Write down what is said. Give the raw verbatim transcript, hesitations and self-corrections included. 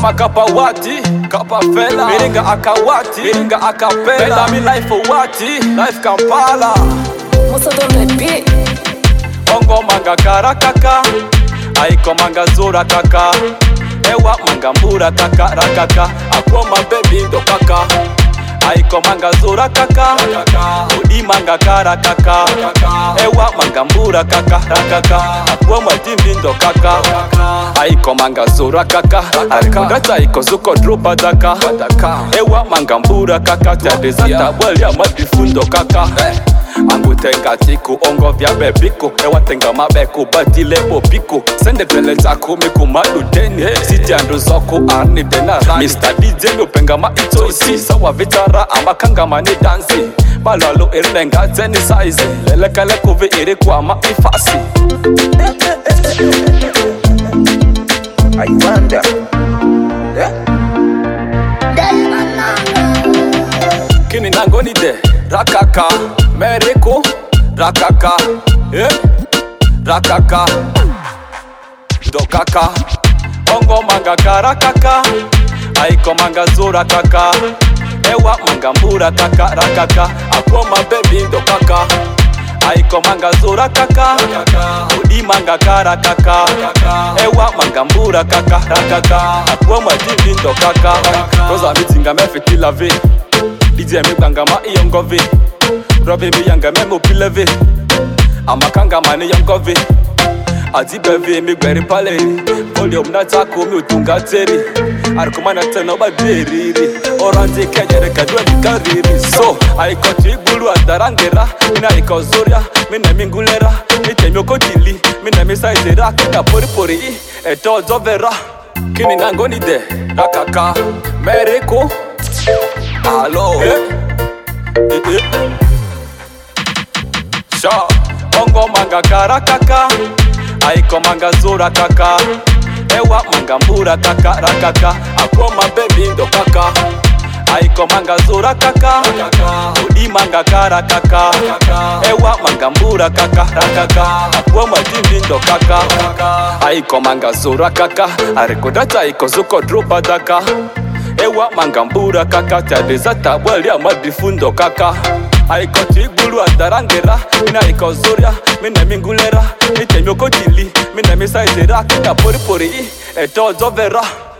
kama kapawati, kapafela miringa akawati, miringa akapela mi life wati, life Kampala Musa on the beat. Ongo manga karakaka, aiko manga zura kaka, ewa manga mbura kaka rakaka, akoma baby ndo kaka, aiko manga zura kaka, udi manga karakaka, ewa manga mbura kaka rakaka, akoma dimbi ndo kaka, aiko manga zura kaka, arikongata aiko zuko drupa daka, ewa manga mbura kaka, tadezata wali amadifundo kaka. Angu tenga tiku, ongo vya bebiku, ewa tenga mabeku, batile bopiku, sende pele taku, miku madudeni, siti andu zoku, arni dena rani mister D J upenga ma ito isi, sawa vitara, ama kanga mani dansi, balalo irlenga zeni saizi, lele kele kuvi iri kwa ma ifasi. I wonder, yeah. Kini nangoni de, rakaka, Meriko, rakaka, eh, rakaka, dokaka, ongo manga karakaka, aiko manga zura kaka, ewa manga mbura kaka rakaka, akoma baby dokaka, aiko manga zura kaka, udi manga karakaka, ewa manga mbura kaka rakaka, akoma dimbi dokaka, roza mitinga mefiti la vie, D J mi banga ma iyongovi, Robbie mi yanga memo pileve, amakanga mani yongovi, Azibevi mi gweri paleri, volume na tako mi utunga teri, Arkumana tena baderiri, Orange kenyere kadwe mi kariri. So, aiko tigulu adarangera, mina aiko zoria, mina mingulera, mite myoko dili, mina misaizera, kina pori pori, eto zovera, kini nangoni de, rakaka, Meriko, alo, eh, eh, eh. Sha, ongo manga karakaka, aiko manga zura kaka, ewa manga mbura kaka rakaka, akoma baby ndo kaka, aiko manga zura kaka, udi manga karakaka, ewa manga mbura kaka rakaka, akoma dimbi ndo kaka, aiko manga zura kaka, arikodata aiko zuko drupa daka, ewa manga mbura kaka, tadezata wali amadifundo kaka, aiko tigulu adarangera, mina aiko zoria, mina mingulera, mite myoko dili, mina misaizera, kina pori pori, eto zovera.